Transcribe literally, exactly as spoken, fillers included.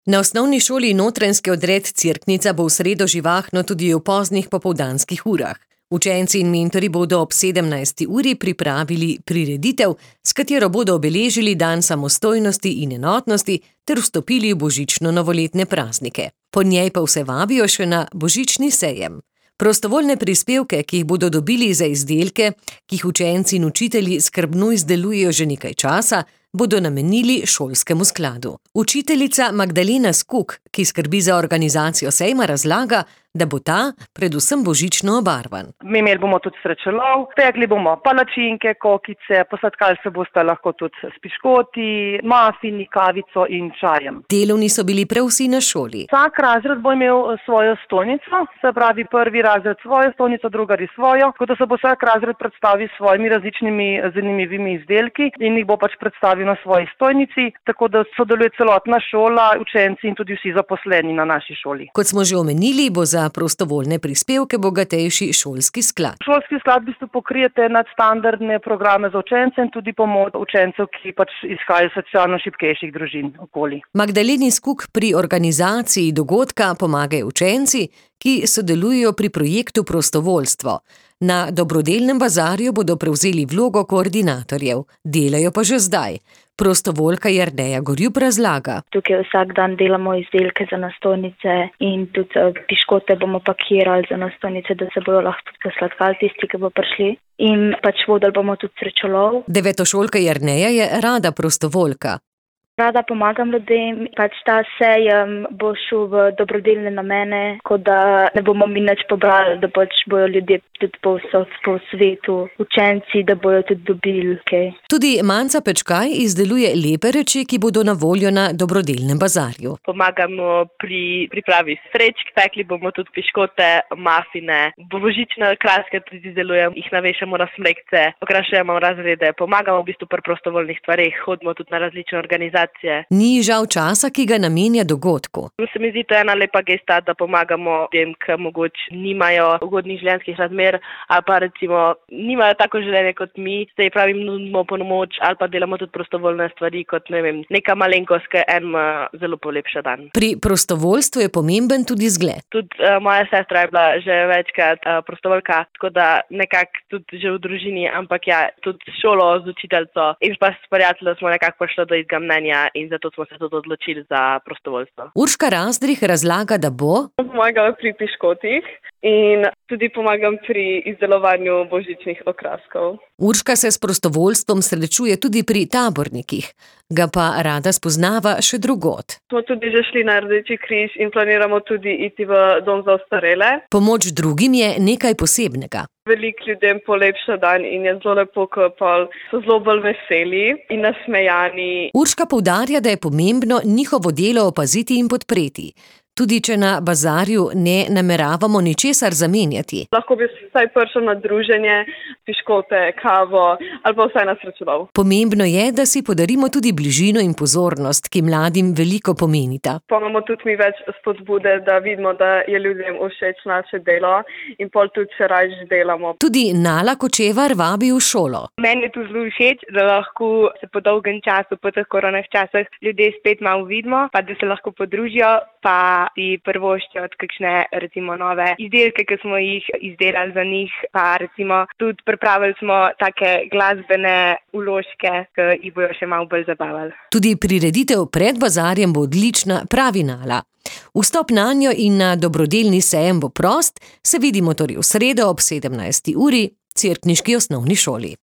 Na osnovni šoli Notranjski odred Cerknica bo v sredo živahno tudi v poznih popoldanskih urah. Učenci in mentori bodo ob sedemnajsti uri pripravili prireditev, s katero bodo obeležili dan samostojnosti in enotnosti ter vstopili v božično-novoletne praznike. Po njej pa vse vabijo še na božični sejem. Prostovoljne prispevke, ki jih bodo dobili za izdelke, ki jih učenci in učitelji skrbno izdelujejo že nekaj časa, bodo namenili šolskemu skladu. Učiteljica Magdalena Skuk, ki skrbi za organizacijo sejma, razlaga, da bo ta predvsem božično obarvan. Mi imeli bomo tudi srečelov, pekli bomo palačinke, kokice, posladkali se boste lahko tudi s piškoti, mafini, kavico in čajem. Delovni so bili prav vsi na šoli. Vsak razred bo imel svojo stojnico, se pravi prvi razred svojo stojnico, drugi svojo, tako da se bo vsak razred predstavil s svojimi različnimi zanimivimi izdelki in jih bo pač predstavil na svoji stojnici, tako da sodeluje celotna šola, učenci in tudi vsi zaposleni na naši šoli. Kot smo že omenili, bo za prostovoljne prispevke bogatejši šolski sklad. Šolski sklad v bistvu pokrijete nadstandardne programe za učence in tudi pomoč učencev, ki pač izhajajo iz socialno šibkejših družin okoli. Magdaleni Skuk pri organizaciji dogodka pomagajo učenci, ki sodelujejo pri projektu Prostovoljstvo. Na dobrodelnem bazarju bodo prevzeli vlogo koordinatorjev, delajo pa že zdaj. Prostovoljka Jerneja Gorjup razlaga. Tukaj vsak dan delamo izdelke za nastojnice in tudi piškote bomo pakirali za nastojnice, da se bodo lahko tudi posladkali tisti, ki bo prišli. In pač vodili bomo tudi srečolov. Devetošolka Jerneja je rada prostovoljka. Rada pomagam ljudem, pač ta sejem bo šel v dobrodelne namene, kot da ne bomo mi nič pobrali, da pač bojo ljudje tudi po, po svetu, učenci, da bojo tudi dobili kaj. Tudi Manca Pečkaj izdeluje lepe reči, ki bodo na voljo na dobrodelnem bazarju. Pomagamo pri pripravi srečk, pekli bomo tudi piškote, mafine, božične kraske tudi izdelujemo, jih navešamo na smrekce, okrašujemo razrede, pomagamo v bistvu pri prostovoljnih stvareh, hodimo tudi na različne organizacije. Ni žal časa, ki ga namenja dogodku. Se mi zdi to ena lepa gesta, da pomagamo tem, ki mogoče nimajo ugodnih življenjskih razmer ali pa recimo nimajo tako življenje kot mi, se ji pravim nudimo pomoč ali pa delamo tudi prostovoljne stvari kot ne vem, neka malenkost, ki en zelo polepša dan. Pri prostovoljstvu je pomemben tudi zgled. Tudi uh, moja sestra je bila že večkrat uh, prostovoljka, tako da nekako tudi že v družini, ampak ja, tudi šolo z učiteljico in pa s prijateljem smo nekako prišli do istega mnenja. In zato smo se tudi odločili za prostovoljstvo. Urška Razdrih razlaga, da bo pomagala pri piškotih in tudi pomagam pri izdelovanju božičnih okraskov. Urška se s prostovoljstvom srečuje tudi pri tabornikih, ga pa rada spoznava še drugod. Smo tudi že šli na Rdeči križ in planiramo tudi iti v dom za ostarele. Pomoč drugim je nekaj posebnega. Veliko ljudem polepša dan in je zelo lepo, ko so zelo bolj veseli in nasmejani. Urška poudarja, da je pomembno njihovo delo opaziti in podpreti. Tudi če na bazarju ne nameravamo ničesar zamenjati. Lahko bi vsaj prišel na druženje, piškote, kavo ali pa vsaj na srečelov. Pomembno je, da si podarimo tudi bližino in pozornost, ki mladim veliko pomenita. Pa imamo tudi mi več spodbude, da vidimo, da je ljudem všeč naše delo in pol tudi še rajš delamo. Tudi Nala Kočevar vabi v šolo. Meni je to zelo všeč, da lahko se po dolgem času, po teh koronah časih ljudje spet malo vidimo, pa da se lahko podružijo, pa si privoščijo od kakšne recimo nove izdelke, ki smo jih izdelali za njih, pa recimo tudi pripravili smo take glasbene vložke, ki jih bojo še malo bolj zabavali. Tudi prireditev pred bazarjem bo odlična, pravi Nala. Vstop nanjo in na dobrodelni sejem bo prost, se vidimo torej v sredo ob sedemnajsti uri v cerkniški osnovni šoli.